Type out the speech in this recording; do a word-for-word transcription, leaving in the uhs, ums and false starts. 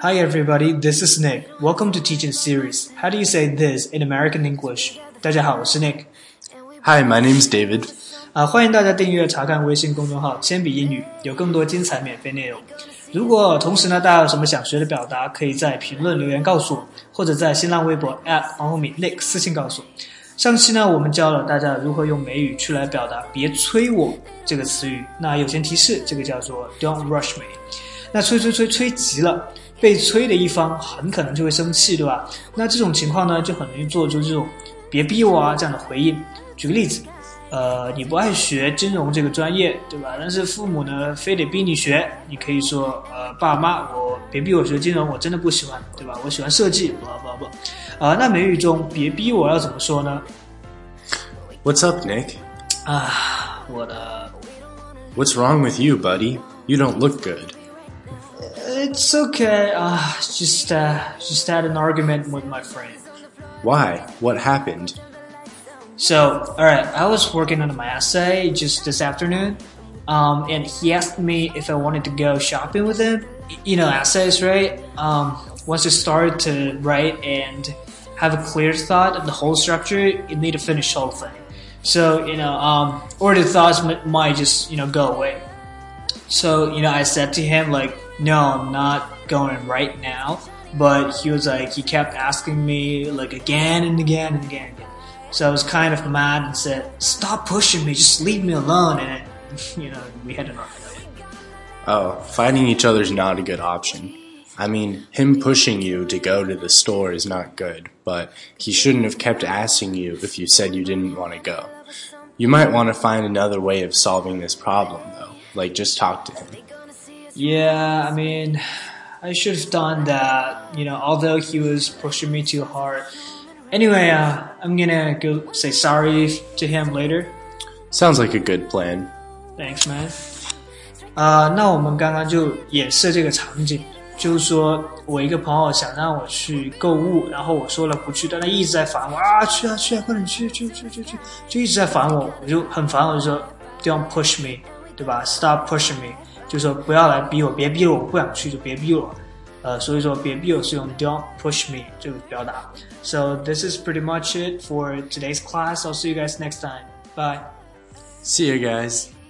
Hi everybody, this is Nick. Welcome to Teaching Series. How do you say this in American English? 大家好，我是 Nick. Hi, my name's David. 啊，欢迎大家订阅查看微信公众号铅笔英语，有更多精彩免费内容。如果同时呢，大家有什么想学的表达，可以在评论留言告诉我，或者在新浪微博 at 黄宏敏 Nick 私信告诉我。上期呢，我们教了大家如何用美语去来表达别催我这个词语。那友情提示，这个叫做 Don't rush me。那催催催催急了，被催的一方很可能就会生气，对吧？那这种情况呢，就很容易做出这种别逼我啊这样的回应。举个例子，呃，你不爱学金融这个专业，对吧？但是父母呢非得逼你学，你可以说，呃，爸妈，我别逼我学金融，我真的不喜欢，对吧？我喜欢设计，不不不。啊，那美语中别逼我要怎么说呢？ What's up, Nick? 啊，我的 What's wrong with you, buddy? You don't look good. It's okay. Uh, just uh, just had an argument with my friend. Why? What happened? So, all right, I was working on my essay just this afternoon, um, and he asked me if I wanted to go shopping with him. You know, essays, right? Um, once you start to write and have a clear thought of the whole structure, you need to finish the whole thing. So, you know, um, or the thoughts might just, you know, go away. So, you know, I said to him, like, no, I'm not going right now. But he was like, he kept asking me, like, again and again and again and again. So I was kind of mad and said, stop pushing me, just leave me alone. And, you know, we had an argument. Oh, fighting each other's not a good option. I mean, him pushing you to go to the store is not good, but he shouldn't have kept asking you if you said you didn't want to go. You might want to find another way of solving this problem, though. Like, just talk to him. Yeah, I mean, I should have done that, you know, although he was pushing me too hard. Anyway, uh, I'm gonna go say sorry to him later. Sounds like a good plan. Thanks, man. 啊、uh, 那我们刚刚就演示这个场景，就是说我一个朋友想让我去购物，然后我说了不去，但他一直在烦我啊，去啊去啊，快点去去去去去，就一直在烦我，我就很烦，我就说 Don't push me， 对吧 ？Stop pushing me， 就说不要来逼我，别逼我，我不想去就别逼我。呃，所以说别逼我是用 Don't push me 这个表达。So this is pretty much it for today's class. I'll see you guys next time. Bye. See you guys.